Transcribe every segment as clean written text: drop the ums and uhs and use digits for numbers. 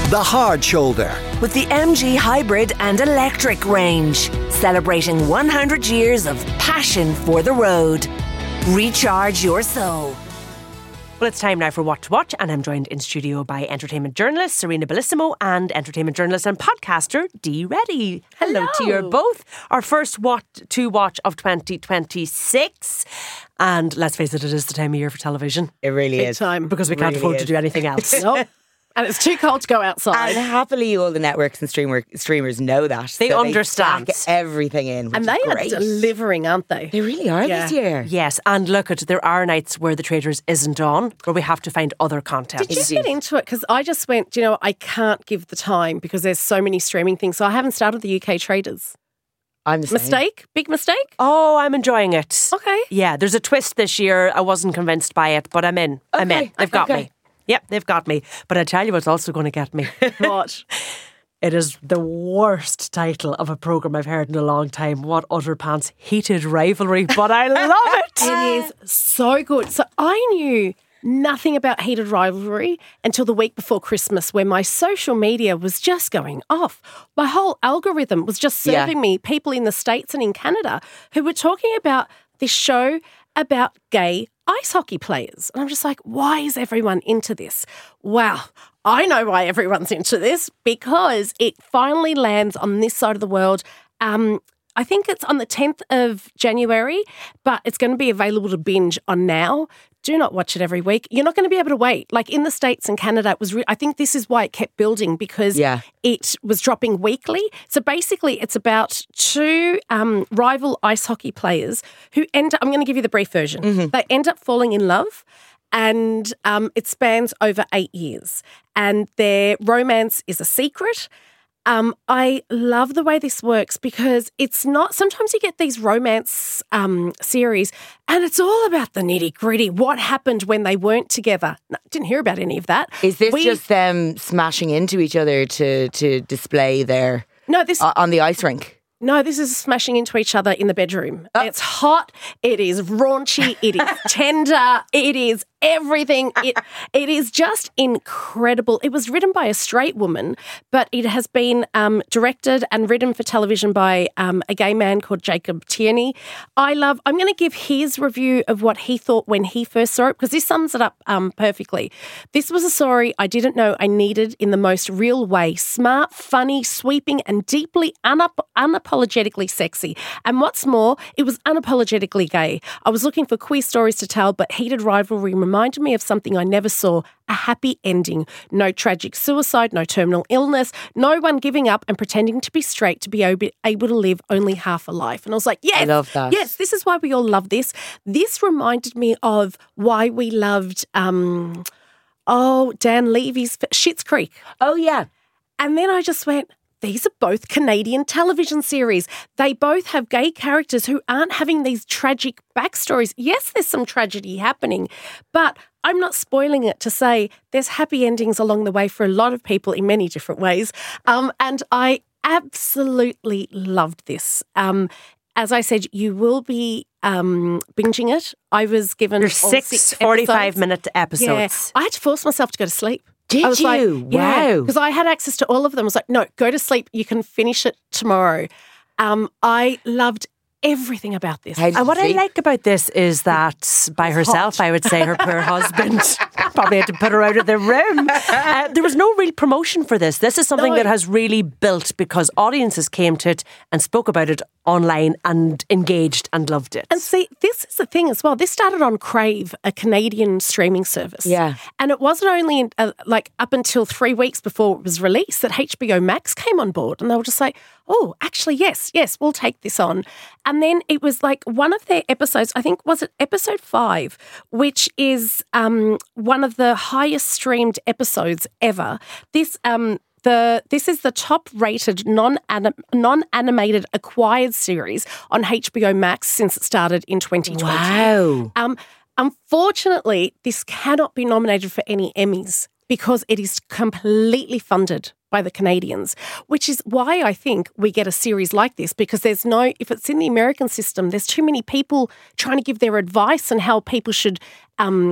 The Hard Shoulder. With the MG Hybrid and Electric range, celebrating 100 years of passion for the road. Recharge your soul. Well, it's time now for What to Watch, and I'm joined in studio by entertainment journalist Serena Bellissimo and entertainment journalist and podcaster Dee Reddy. Hello to you both. Our first What to Watch of 2026. And let's face it is the time of year for television. It really Big is. time. Because we can't afford to do anything else. Nope. And it's too cold to go outside. And happily, all the networks and streamers know that. They so understand. They stack everything in, which And they is are great. delivering, aren't they? They really are Yeah. this year. Yes, and look, there are nights where the Traitors isn't on, where we have to find other content. Did you get into it? Because I just went, do you know, I can't give the time because there's so many streaming things. So I haven't started the UK Traders. I'm the same. Mistake? Big mistake? Oh, I'm enjoying it. Okay. Yeah, there's a twist this year. I wasn't convinced by it, but I'm in. I'm in. They've got me. Yep, they've got me. But I tell you what's also going to get me. What? It is the worst title of a programme I've heard in a long time. What utter pants heated rivalry, but I love it. It is so good. So I knew nothing about heated rivalry until the week before Christmas, where my social media was just going off. My whole algorithm was just serving me people in the States and in Canada who were talking about this show about gay ice hockey players. And I'm just like, why is everyone into this? Wow, I know why everyone's into this, because it finally lands on this side of the world. I think it's on the 10th of January, but it's going to be available to binge on Now. Do not watch it every week. You're not going to be able to wait. Like in the States and Canada, it was. I think this is why it kept building, because it was dropping weekly. So basically, it's about two rival ice hockey players who end up, I'm going to give you the brief version. Mm-hmm. They end up falling in love, and it spans over 8 years. And their romance is a secret. I love the way this works, because it's not, sometimes you get these romance series and it's all about the nitty gritty. What happened when they weren't together? No, didn't hear about any of that. Is this just them smashing into each other to display their on the ice rink? No, this is smashing into each other in the bedroom. It's hot. It is raunchy. It is tender. It is everything. It is just incredible. It was written by a straight woman, but it has been directed and written for television by a gay man called Jacob Tierney. I'm going to give his review of what he thought when he first saw it, because this sums it up perfectly. This was a story I didn't know I needed in the most real way. Smart, funny, sweeping, and deeply unapologetically sexy. And what's more, it was unapologetically gay. I was looking for queer stories to tell, but heated rivalry reminded me of something I never saw: a happy ending. No tragic suicide, no terminal illness, no one giving up and pretending to be straight to be able to live only half a life. And I was like, yes, I love that. Yes, this is why we all love this. This reminded me of why we loved Dan Levy's Schitt's Creek. Oh, yeah. And then I just went, these are both Canadian television series. They both have gay characters who aren't having these tragic backstories. Yes, there's some tragedy happening, but I'm not spoiling it to say there's happy endings along the way for a lot of people in many different ways. And I absolutely loved this. As I said, you will be binging it. I was given There's 6 45-minute episodes. Yeah, I had to force myself to go to sleep. Did you? Wow. Because I had access to all of them. I was like, no, go to sleep. You can finish it tomorrow. I loved everything about this. And what I like about this is that by herself, I would say her poor husband probably had to put her out of the room. There was no real promotion for this. This is something that has really built because audiences came to it and spoke about it online and engaged and loved it. And see, this is the thing as well. This started on Crave, a Canadian streaming service. Yeah. And it wasn't only up until 3 weeks before it was released that HBO Max came on board, and they were just like, oh, actually, yes, we'll take this on. And then it was like one of their episodes, I think, was it episode 5, which is one of the highest streamed episodes ever. This is the top-rated non-animated acquired series on HBO Max since it started in 2020. Wow. Unfortunately, this cannot be nominated for any Emmys because it is completely funded by the Canadians, which is why I think we get a series like this, because if it's in the American system, there's too many people trying to give their advice on how people should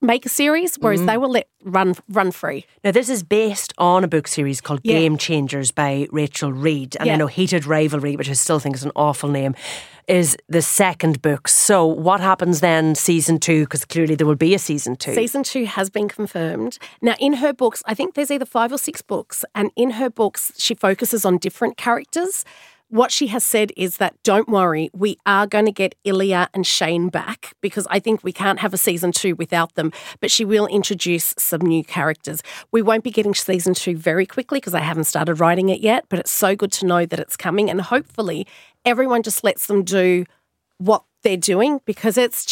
make a series, whereas they will let run free. Now, this is based on a book series called Game Changers by Rachel Reed. And I know Heated Rivalry, which I still think is an awful name, is the second book. So what happens then, season 2? Because clearly there will be a season 2. Season 2 has been confirmed. Now, in her books, I think there's either 5 or 6 books, and in her books, she focuses on different characters. What she has said is that, don't worry, we are going to get Ilya and Shane back, because I think we can't have a season 2 without them, but she will introduce some new characters. We won't be getting season 2 very quickly because I haven't started writing it yet, but it's so good to know that it's coming, and hopefully everyone just lets them do what they're doing, because it's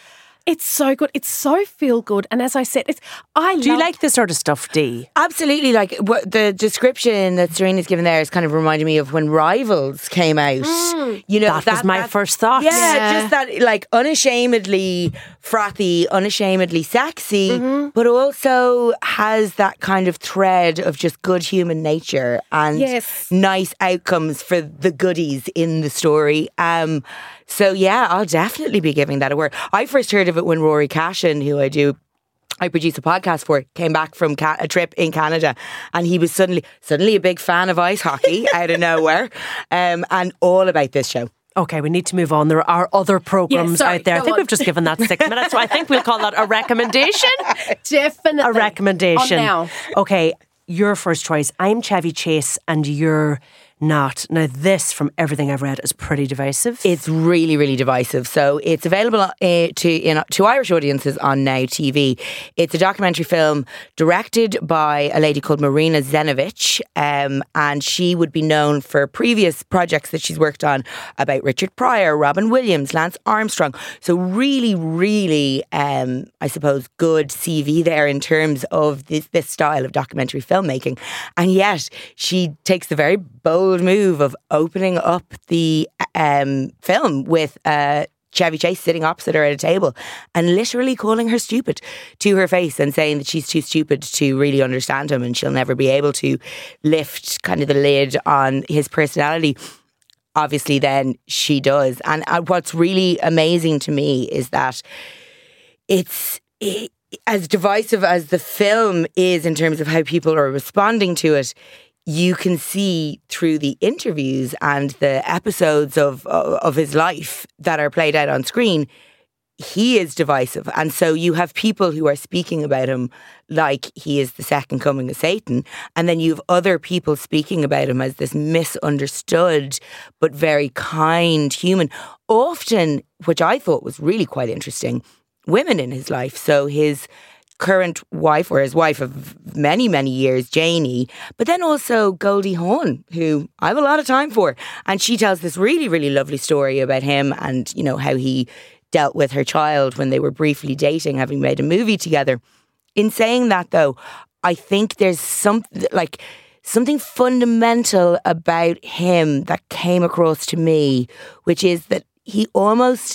so good. It's so feel good. And as I said, Do you like this sort of stuff, Dee? Absolutely. Like the description that Serena's given there is kind of reminding me of when Rivals came out. You know, that was my first thought. Yeah, just that, like, unashamedly frothy, unashamedly sexy, but also has that kind of thread of just good human nature and nice outcomes for the goodies in the story. So yeah, I'll definitely be giving that a whirl. I first heard of it when Rory Cashin, who I produce a podcast for, came back from a trip in Canada, and he was suddenly a big fan of ice hockey out of nowhere, and all about this show. Okay, we need to move on. There are other programmes out there. I think we've just given that 6 minutes, so I think we'll call that a recommendation. Definitely. A recommendation. On now. Okay, your first choice. I'm Chevy Chase and you're not. Now, this, from everything I've read, is pretty divisive. It's really, really divisive. So it's available to Irish audiences on Now TV. It's a documentary film directed by a lady called Marina Zenovich, and she would be known for previous projects that she's worked on about Richard Pryor, Robin Williams, Lance Armstrong. So really, really, I suppose, good CV there in terms of this style of documentary filmmaking. And yet she takes the very bold move of opening up the film with Chevy Chase sitting opposite her at a table and literally calling her stupid to her face and saying that she's too stupid to really understand him and she'll never be able to lift kind of the lid on his personality. Obviously then she does. And what's really amazing to me is that as divisive as the film is in terms of how people are responding to it, you can see through the interviews and the episodes of his life that are played out on screen, he is divisive. And so you have people who are speaking about him like he is the second coming of Satan. And then you have other people speaking about him as this misunderstood but very kind human. Often, which I thought was really quite interesting, women in his life. So his current wife, or his wife of many, many years, Janie, but then also Goldie Hawn, who I have a lot of time for. And she tells this really, really lovely story about him and, you know, how he dealt with her child when they were briefly dating, having made a movie together. In saying that, though, I think there's something fundamental about him that came across to me, which is that he almost,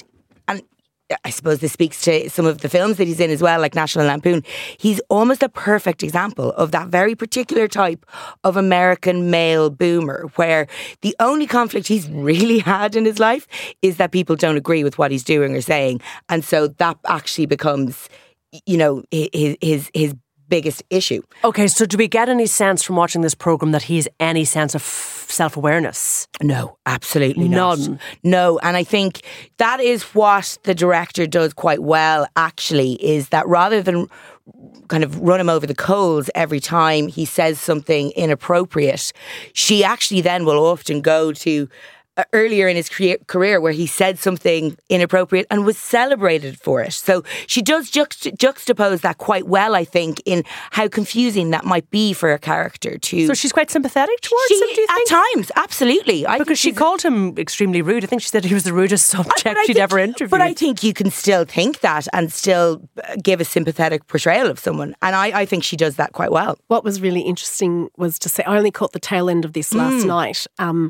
I suppose this speaks to some of the films that he's in as well, like National Lampoon. He's almost a perfect example of that very particular type of American male boomer, where the only conflict he's really had in his life is that people don't agree with what he's doing or saying. And so that actually becomes, you know, his biggest issue. Okay, so do we get any sense from watching this programme that he has any sense of self-awareness? No, absolutely not. None. No, and I think that is what the director does quite well, actually, is that rather than kind of run him over the coals every time he says something inappropriate, she actually then will often go to earlier in his career where he said something inappropriate and was celebrated for it. So she does juxtapose that quite well, I think, in how confusing that might be for a character to... So she's quite sympathetic towards him, do you think? At times, absolutely. Because she called him extremely rude. I think she said he was the rudest subject she'd ever interviewed. But I think you can still think that and still give a sympathetic portrayal of someone. And I think she does that quite well. What was really interesting was to say, I only caught the tail end of this last night,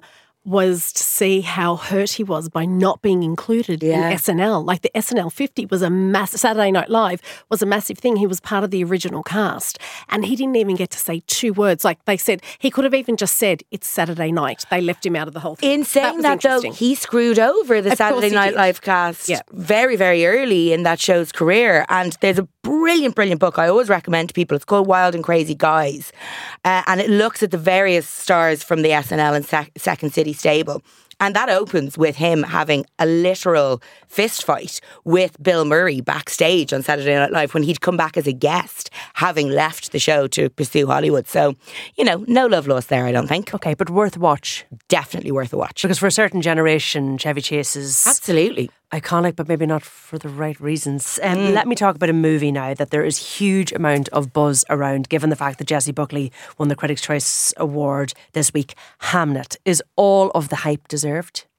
was to see how hurt he was by not being included in SNL. Like the SNL 50 was a massive, Saturday Night Live was a massive thing. He was part of the original cast and he didn't even get to say 2 words. Like they said, he could have even just said, it's Saturday night. They left him out of the whole thing. In saying that though, he screwed over the Saturday Night Live cast very, very early in that show's career. And there's a brilliant, brilliant book I always recommend to people. It's called Wild and Crazy Guys. And it looks at the various stars from the SNL and Second City stable. And that opens with him having a literal fist fight with Bill Murray backstage on Saturday Night Live when he'd come back as a guest, having left the show to pursue Hollywood. So, you know, no love lost there, I don't think. Okay, but worth a watch. Definitely worth a watch. Because for a certain generation, Chevy Chase is... Absolutely. Iconic, but maybe not for the right reasons. Let me talk about a movie now that there is huge amount of buzz around, given the fact that Jessie Buckley won the Critics' Choice Award this week. Hamnet. Is all of the hype deserved?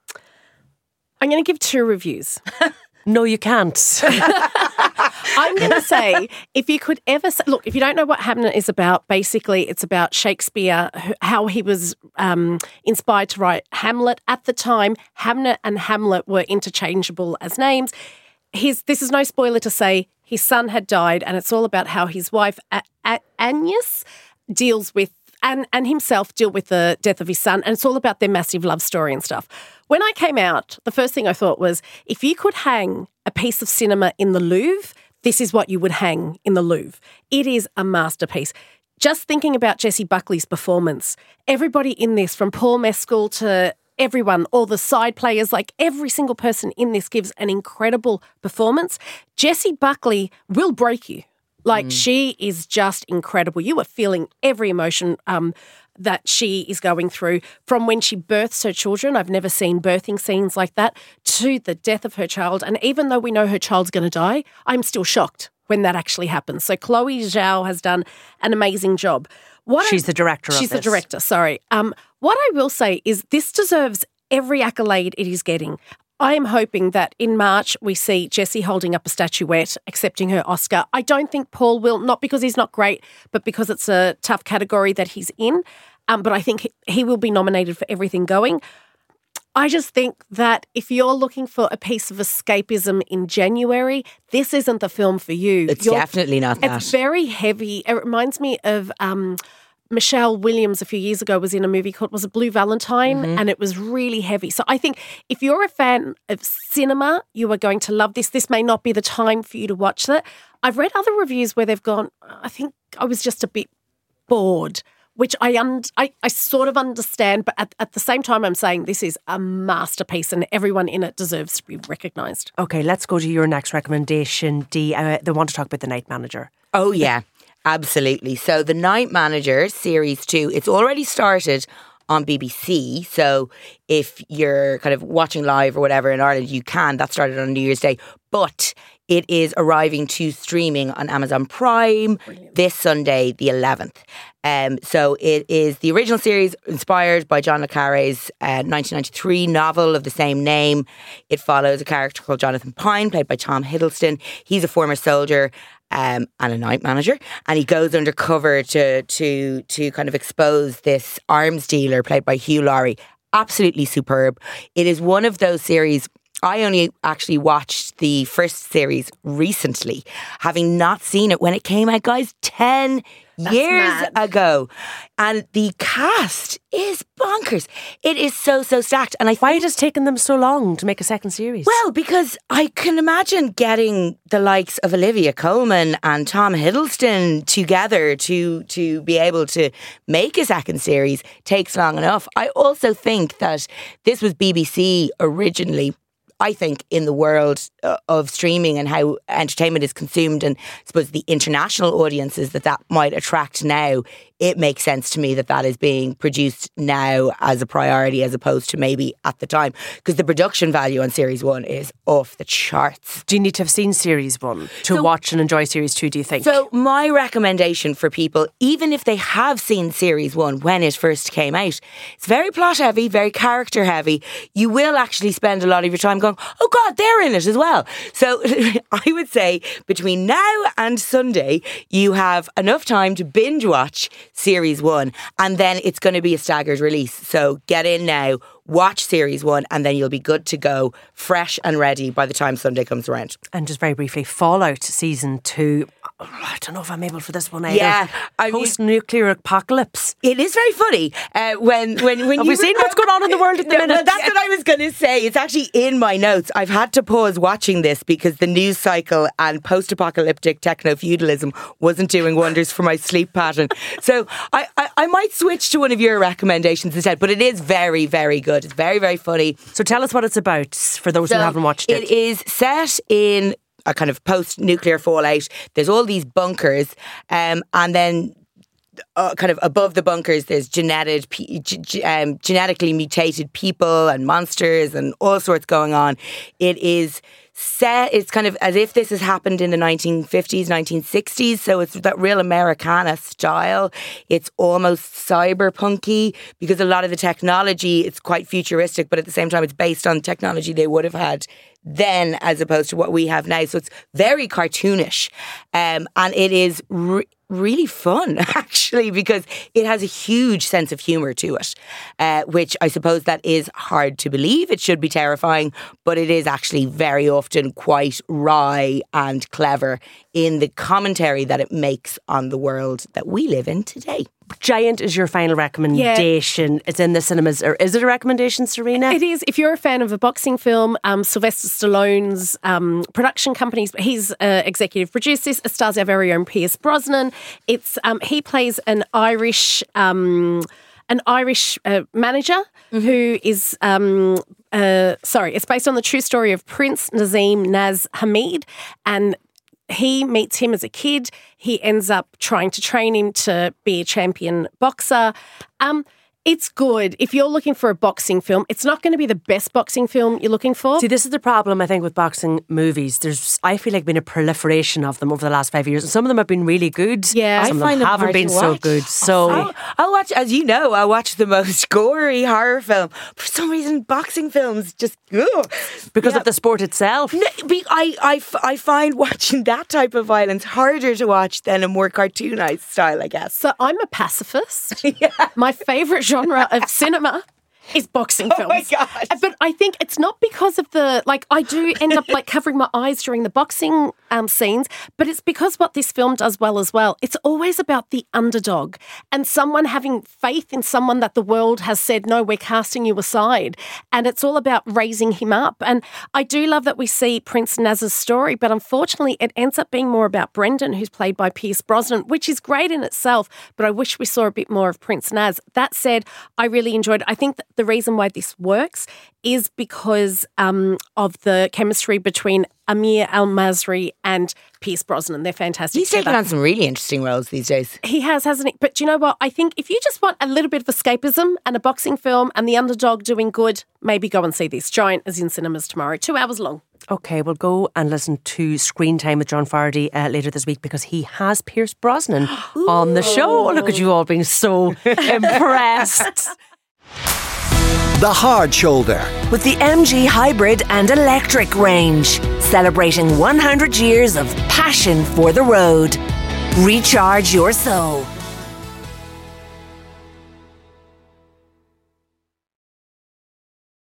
I'm going to give 2 reviews. No, you can't. I'm going to say, if you could ever say, look, if you don't know what Hamnet is about, basically it's about Shakespeare, how he was inspired to write Hamlet. At the time, Hamnet and Hamlet were interchangeable as names. This is no spoiler to say his son had died, and it's all about how his wife, Agnes, deals with and himself deal with the death of his son. And it's all about their massive love story and stuff. When I came out, the first thing I thought was, if you could hang a piece of cinema in the Louvre, this is what you would hang in the Louvre. It is a masterpiece. Just thinking about Jessie Buckley's performance, everybody in this, from Paul Mescal to everyone, all the side players, like every single person in this gives an incredible performance. Jessie Buckley will break you. Like, she is just incredible. You are feeling every emotion that she is going through, from when she births her children. I've never seen birthing scenes like that, to the death of her child. And even though we know her child's going to die, I'm still shocked when that actually happens. So Chloe Zhao has done an amazing job. She's the director of this. She's the director, sorry. What I will say is this deserves every accolade it is getting. I am hoping that in March we see Jessie holding up a statuette, accepting her Oscar. I don't think Paul will, not because he's not great, but because it's a tough category that he's in. But I think he will be nominated for everything going. I just think that if you're looking for a piece of escapism in January, this isn't the film for you. It's definitely not that. It's very heavy. It reminds me of... Michelle Williams a few years ago was in a movie called, was it Blue Valentine? And it was really heavy. So I think if you're a fan of cinema, you are going to love this. This may not be the time for you to watch that. I've read other reviews where they've gone, I think I was just a bit bored, which I sort of understand. But at the same time, I'm saying this is a masterpiece and everyone in it deserves to be recognised. Okay, let's go to your next recommendation, Dee. They want to talk about The Night Manager. Oh, yeah. Absolutely. So The Night Manager, Series 2, it's already started on BBC. So if you're kind of watching live or whatever in Ireland, you can. That started on New Year's Day. But it is arriving to streaming on Amazon Prime this Sunday, the 11th. So it is the original series inspired by John le Carré's 1993 novel of the same name. It follows a character called Jonathan Pine, played by Tom Hiddleston. He's a former soldier and a night manager, and he goes undercover to kind of expose this arms dealer played by Hugh Laurie. Absolutely superb. It is one of those series. I only actually watched the first series recently, having not seen it when it came out, guys, 10 years ago. And the cast is bonkers. It is so stacked. And why has it taken them so long to make a second series? Well, because I can imagine getting the likes of Olivia Colman and Tom Hiddleston together to be able to make a second series takes long enough. I also think that this was BBC originally. I think in the world of streaming and how entertainment is consumed, and I suppose the international audiences that might attract now, it makes sense to me that is being produced now as a priority as opposed to maybe at the time, because the production value on Series 1 is off the charts. Do you need to have seen Series 1 to watch and enjoy Series 2, do you think? So my recommendation for people, even if they have seen Series 1 when it first came out, it's very plot heavy, very character heavy. You will actually spend a lot of your time going, oh God, they're in it as well. So I would say between now and Sunday, you have enough time to binge watch Series 1, and then it's going to be a staggered release. So get in now, watch Series 1, and then you'll be good to go, fresh and ready by the time Sunday comes around. And just very briefly, Fallout Season 2. I don't know if I'm able for this one either. Yeah, post-nuclear apocalypse. It is very funny when Have we seen what's going on in the world at the minute? Well, that's what I was going to say. It's actually in my notes. I've had to pause watching this because the news cycle and post-apocalyptic techno-feudalism wasn't doing wonders for my sleep pattern. So I might switch to one of your recommendations instead. But it is very, very good. It's very, very funny. So tell us what it's about for those who haven't watched it. It is set in a kind of post-nuclear fallout. There's all these bunkers, and then kind of above the bunkers, there's genetically mutated people and monsters and all sorts going on. It is set, it's kind of as if this has happened in the 1950s, 1960s. So it's that real Americana style. It's almost cyberpunky because a lot of the technology, it's quite futuristic, but at the same time, it's based on technology they would have had then as opposed to what we have now. So it's very cartoonish. And it is really fun, actually, because it has a huge sense of humour to it, which I suppose that is hard to believe. It should be terrifying, but it is actually very often quite wry and clever in the commentary that it makes on the world that we live in today. Giant is your final recommendation. Yeah. It's in the cinemas. Or is it a recommendation, Serena? It is. If you're a fan of a boxing film, Sylvester Stallone's production companies, he's executive producer. It stars our very own Pierce Brosnan. It's he plays an Irish manager who is. It's based on the true story of Prince Nazim Naz Hamid, and he meets him as a kid. He ends up trying to train him to be a champion boxer. It's good. If you're looking for a boxing film, it's not going to be the best boxing film you're looking for. See, this is the problem, I think, with boxing movies. I feel like been a proliferation of them over the last 5 years. And some of them have been really good. Yeah. Some of them haven't been so good. So I'll watch, as you know, I'll watch the most gory horror film. For some reason, boxing films just... Because of the sport itself. No, I find watching that type of violence harder to watch than a more cartoonized style, I guess. So I'm a pacifist. Yeah. My favourite genre of cinema is boxing films. Oh my gosh. But I think it's not because of I do end up covering my eyes during the boxing scenes, but it's because what this film does well as well. It's always about the underdog and someone having faith in someone that the world has said, no, we're casting you aside. And it's all about raising him up. And I do love that we see Prince Naz's story, but unfortunately it ends up being more about Brendan, who's played by Pierce Brosnan, which is great in itself, but I wish we saw a bit more of Prince Naz. That said, I really enjoyed it. I think that the reason why this works is because of the chemistry between Amir Al-Masri and Pierce Brosnan. They're fantastic. He's taken on some really interesting roles these days. He has, hasn't he? But do you know what? I think if you just want a little bit of escapism and a boxing film and the underdog doing good, maybe go and see this. Giant is in cinemas tomorrow, 2 hours long. Okay, we'll go and listen to Screen Time with John Fardy later this week because he has Pierce Brosnan on the show. Look at you all being so impressed. The Hard Shoulder. With the MG Hybrid and Electric range. Celebrating 100 years of passion for the road. Recharge your soul.